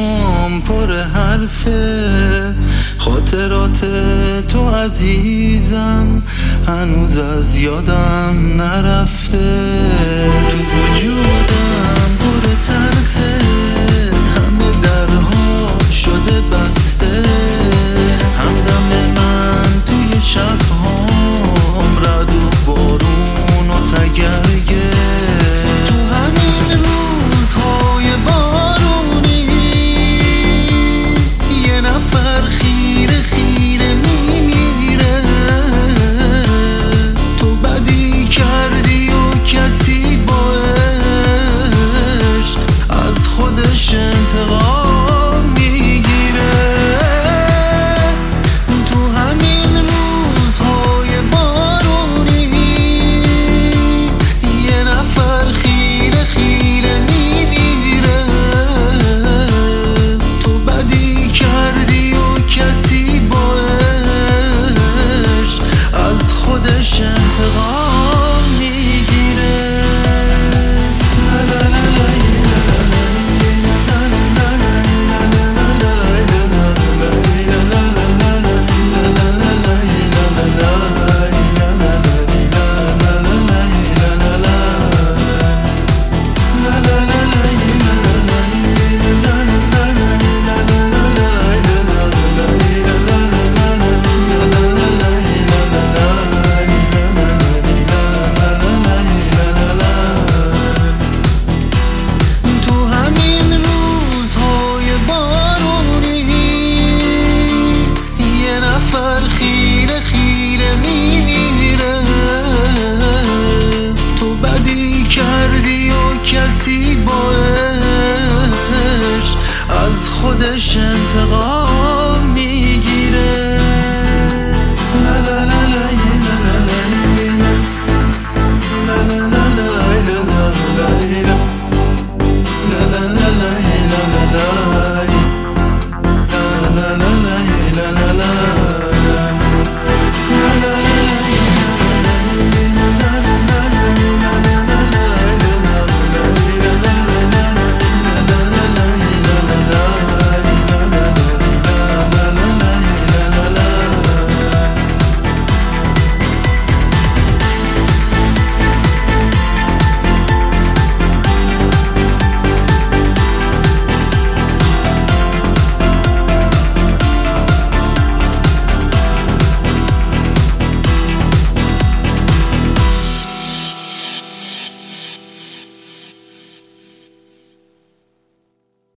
چشمام پر حرفه، خاطرات تو عزیزم هنوز از یادم نرفته. تو وجودم پر ترسه، همه درها شده بسته، همدم من توی شبهام رد و بارون و تگرگه. تو همین روزهای بارونی یه نفر خیره خیره میمیره. تو بدی کردی و کسی با عشق از خودش انتقام میگیره. تو همین روزهای بارونی یه نفر خیره خیره میمیره. تو بدی کردی و کسی با عشق از خودش انتقام میگیره. خیره خیره میمیره. تو بدی کردی و کسی با عشق از خودش انتقام